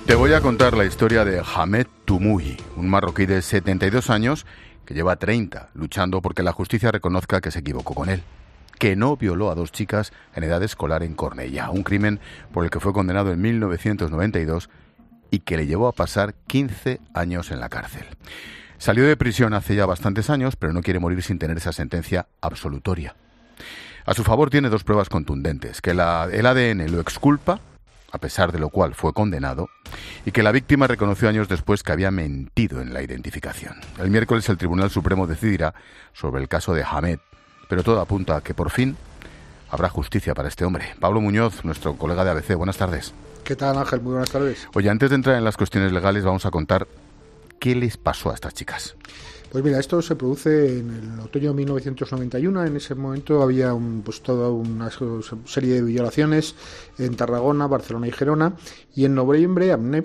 Te voy a contar la historia de Hamed Toumoui, un marroquí de 72 años que lleva 30 luchando porque la justicia reconozca que se equivocó con él, que no violó a 2 chicas en edad escolar en Cornellá, un crimen por el que fue condenado en 1992 y que le llevó a pasar 15 años en la cárcel. Salió de prisión hace ya bastantes años, pero no quiere morir sin tener esa sentencia absolutoria. A su favor tiene 2 pruebas contundentes, que el ADN lo exculpa, a pesar de lo cual fue condenado, y que la víctima reconoció años después que había mentido en la identificación. El miércoles el Tribunal Supremo decidirá sobre el caso de Hamed, pero todo apunta a que por fin habrá justicia para este hombre. Pablo Muñoz, nuestro colega de ABC, buenas tardes. ¿Qué tal, Ángel? Muy buenas tardes. Oye, antes de entrar en las cuestiones legales vamos a contar qué les pasó a estas chicas. Pues mira, esto se produce en el otoño de 1991. En ese momento había toda una serie de violaciones en Tarragona, Barcelona y Gerona. Y en noviembre, Ahmed,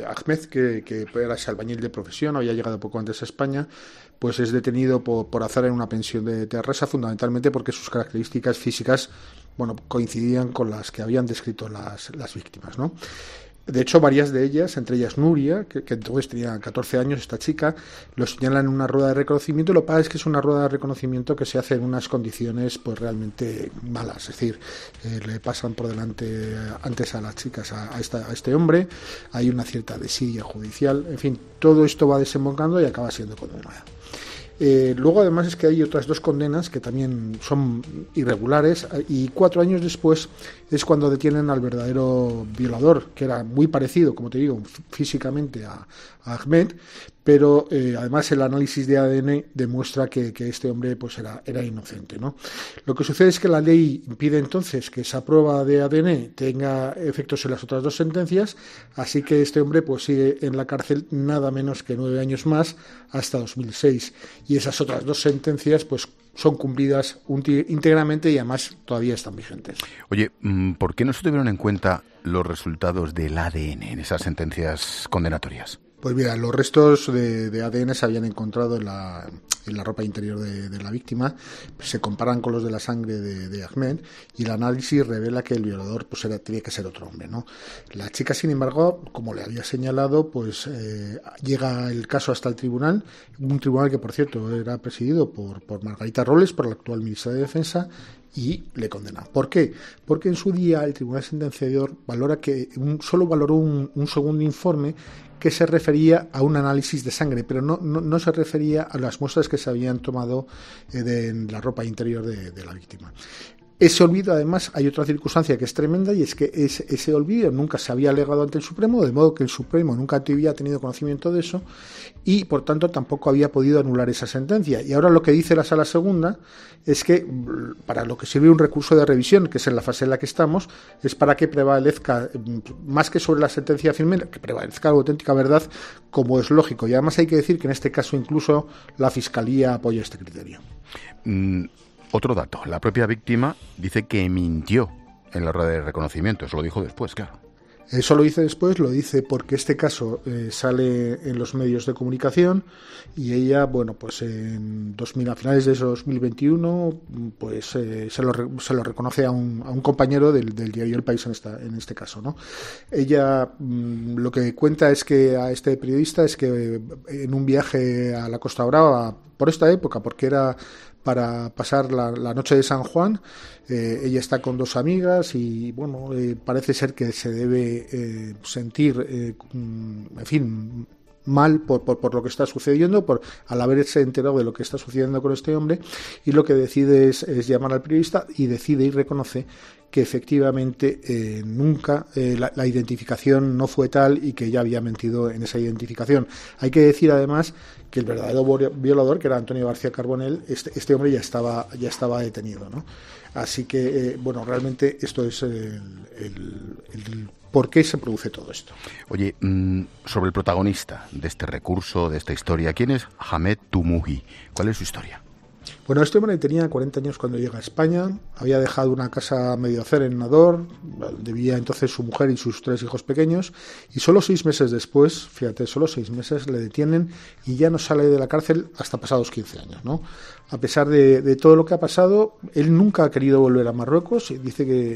que era albañil de profesión, había llegado poco antes a España, pues es detenido por azar en una pensión de Terrassa, fundamentalmente porque sus características físicas coincidían con las que habían descrito las víctimas, ¿no? De hecho, varias de ellas, entre ellas Nuria, que entonces tenía 14 años, esta chica, lo señalan en una rueda de reconocimiento. Lo que pasa es que es una rueda de reconocimiento que se hace en unas condiciones pues realmente malas. Es decir, le pasan por delante antes a las chicas a este hombre, hay una cierta desidia judicial, en fin, todo esto va desembocando y acaba siendo condenada. Luego además es que hay otras 2 condenas que también son irregulares y 4 años después es cuando detienen al verdadero violador, que era muy parecido, como te digo, físicamente a Ahmed, pero además el análisis de ADN demuestra que este hombre pues era inocente, ¿no? Lo que sucede es que la ley impide entonces que esa prueba de ADN tenga efectos en las otras 2 sentencias, así que este hombre pues sigue en la cárcel nada menos que 9 años más hasta 2006, y esas otras 2 sentencias pues son cumplidas íntegramente y además todavía están vigentes. Oye, ¿por qué no se tuvieron en cuenta los resultados del ADN en esas sentencias condenatorias? Pues mira, los restos de ADN se habían encontrado en la ropa interior de la víctima, se comparan con los de la sangre de Ahmed y el análisis revela que el violador pues tenía que ser otro hombre, ¿no? La chica, sin embargo, como le había señalado, pues llega el caso hasta el tribunal, un tribunal que, por cierto, era presidido por Margarita Robles, por la actual ministra de Defensa, y le condena. ¿Por qué? Porque en su día el Tribunal Sentenciador solo valoró un segundo informe que se refería a un análisis de sangre, pero no se refería a las muestras que se habían tomado de la ropa interior de la víctima. Ese olvido, además, hay otra circunstancia que es tremenda, y es que ese olvido nunca se había alegado ante el Supremo, de modo que el Supremo nunca había tenido conocimiento de eso y, por tanto, tampoco había podido anular esa sentencia. Y ahora lo que dice la Sala Segunda es que, para lo que sirve un recurso de revisión, que es en la fase en la que estamos, es para que prevalezca, más que sobre la sentencia firme, que prevalezca la auténtica verdad, como es lógico. Y además hay que decir que en este caso incluso la Fiscalía apoya este criterio. Otro dato, la propia víctima dice que mintió en la rueda de reconocimiento, eso lo dijo después, claro. Eso lo dice después, lo dice porque este caso sale en los medios de comunicación y ella, pues a finales de 2021, pues se lo reconoce a un compañero del diario El País en este caso, ¿no? Ella lo que cuenta es que a este periodista es que en un viaje a la Costa Brava, por esta época, porque era para pasar la noche de San Juan, ella está con 2 amigas y parece ser que se debe sentir mal por lo que está sucediendo, al haberse enterado de lo que está sucediendo con este hombre, y lo que decide es llamar al periodista y decide y reconoce que efectivamente nunca la identificación no fue tal y que ya había mentido en esa identificación. Hay que decir además que el verdadero violador, que era Antonio García Carbonell, este hombre ya estaba detenido, ¿no? Así que, realmente esto es el por qué se produce todo esto. Oye, sobre el protagonista de este recurso, de esta historia, ¿quién es Hamed Toumoui? ¿Cuál es su historia? Bueno, este hombre tenía 40 años cuando llega a España, había dejado una casa medio hacer en Nador, vivía entonces su mujer y sus 3 hijos pequeños, y solo 6 meses después, fíjate, solo 6 meses le detienen y ya no sale de la cárcel hasta pasados 15 años, ¿no? A pesar de todo lo que ha pasado, él nunca ha querido volver a Marruecos y dice que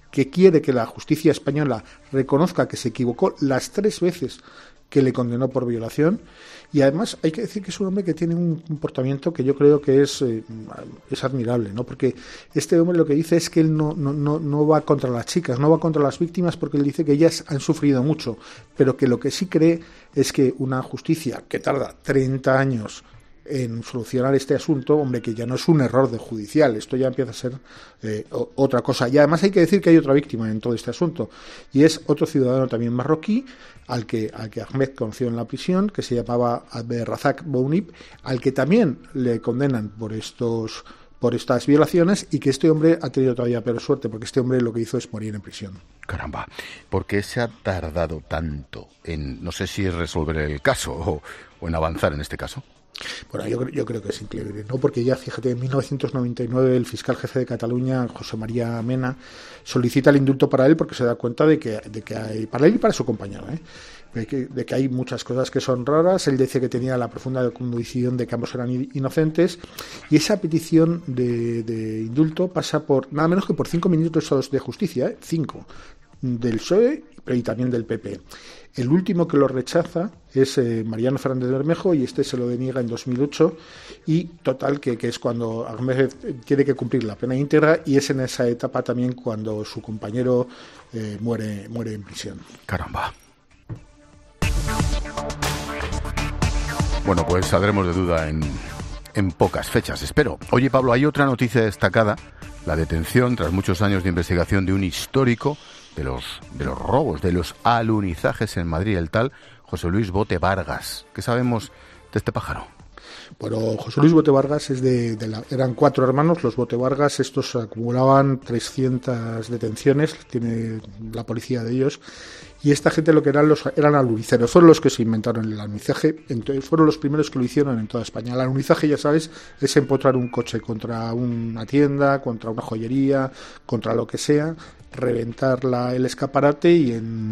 que quiere que la justicia española reconozca que se equivocó las 3 veces que le condenó por violación, y además hay que decir que es un hombre que tiene un comportamiento que yo creo que es admirable, ¿no? Porque este hombre lo que dice es que él no va contra las chicas, no va contra las víctimas, porque él dice que ellas han sufrido mucho, pero que lo que sí cree es que una justicia que tarda 30 años en solucionar este asunto, hombre, que ya no es un error de judicial, esto ya empieza a ser otra cosa. Y además hay que decir que hay otra víctima en todo este asunto, y es otro ciudadano también marroquí, al que Ahmed conoció en la prisión, que se llamaba Abderrazak Bounib, al que también le condenan por estas violaciones, y que este hombre ha tenido todavía peor suerte, porque este hombre lo que hizo es morir en prisión. Caramba, ¿por qué se ha tardado tanto en, no sé si resolver el caso o en avanzar en este caso? Bueno, yo creo que es increíble, ¿no? Porque ya, fíjate, en 1999 el fiscal jefe de Cataluña, José María Mena, solicita el indulto para él porque se da cuenta de que hay, para él y para su compañero, de que hay muchas cosas que son raras. Él dice que tenía la profunda convicción de que ambos eran inocentes, y esa petición de indulto pasa por nada menos que por 5 ministros de justicia, 5, del PSOE, pero y también del PP. El último que lo rechaza es Mariano Fernández Bermejo, y este se lo deniega en 2008, y total que es cuando Ahmed tiene que cumplir la pena íntegra, y es en esa etapa también cuando su compañero muere en prisión. Caramba. Bueno, pues saldremos de duda en pocas fechas, espero. Oye, Pablo, hay otra noticia destacada, la detención, tras muchos años de investigación, de un histórico de los robos, de los alunizajes en Madrid, el tal José Luis Bote Vargas. ¿Qué sabemos de este pájaro? Bueno, José Luis Bote Vargas eran 4 hermanos, los Bote Vargas. Estos acumulaban 300 detenciones, tiene la policía de ellos, y esta gente lo que eran aluniceros, fueron los que se inventaron el alunizaje, fueron los primeros que lo hicieron en toda España. El alunizaje, ya sabes, es empotrar un coche contra una tienda, contra una joyería, contra lo que sea, reventar el escaparate y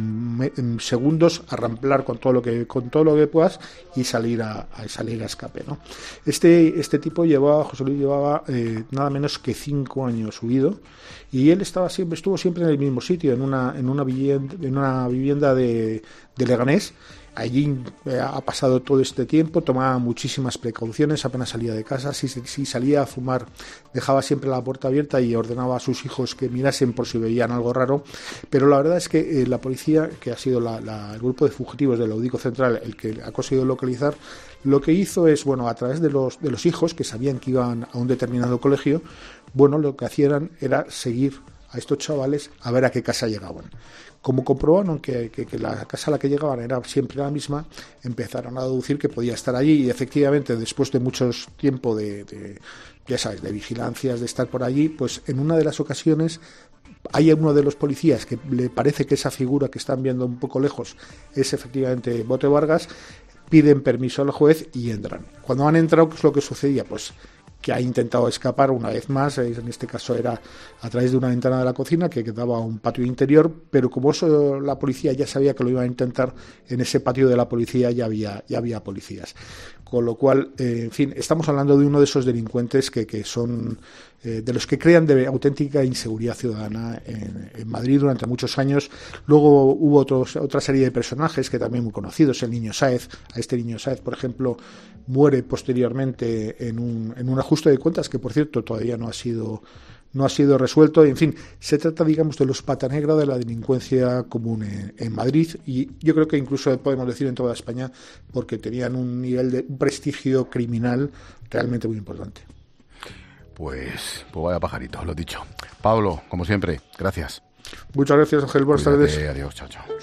en segundos arramplar con todo lo que puedas y salir a escape, ¿no? Este tipo José Luis llevaba nada menos que 5 años huido, y él estuvo siempre en el mismo sitio, en una vivienda de Leganés. Allí ha pasado todo este tiempo, tomaba muchísimas precauciones, apenas salía de casa. Si salía a fumar, dejaba siempre la puerta abierta y ordenaba a sus hijos que mirasen por si veían algo raro. Pero la verdad es que la policía, que ha sido el grupo de fugitivos del Audico Central el que ha conseguido localizar, lo que hizo es, bueno, a través de los hijos, que sabían que iban a un determinado colegio, bueno, lo que hacían era seguir a estos chavales a ver a qué casa llegaban. Como comprobaron que la casa a la que llegaban era siempre la misma, empezaron a deducir que podía estar allí, y efectivamente, después de mucho tiempo ya sabes, de vigilancias, de estar por allí, pues en una de las ocasiones hay uno de los policías que le parece que esa figura que están viendo un poco lejos es efectivamente Bote Vargas, piden permiso al juez y entran. Cuando han entrado, ¿qué es lo que sucedía? Pues que ha intentado escapar una vez más, en este caso era a través de una ventana de la cocina que quedaba a un patio interior, pero como eso la policía ya sabía que lo iba a intentar, en ese patio de la policía ya había policías. Con lo cual, en fin, estamos hablando de uno de esos delincuentes que son de los que crean de auténtica inseguridad ciudadana en Madrid durante muchos años. Luego hubo otra serie de personajes que también muy conocidos, el Niño Sáez. A este Niño Sáez, por ejemplo, muere posteriormente en un ajuste de cuentas que, por cierto, todavía no ha sido resuelto. En fin, se trata, digamos, de los pata negra de la delincuencia común en Madrid, y yo creo que incluso podemos decir en toda España, porque tenían un nivel de prestigio criminal realmente muy importante. Pues vaya pajarito, lo dicho. Pablo, como siempre, gracias. Muchas gracias, Ángel. Buenas tardes. Adiós, chao.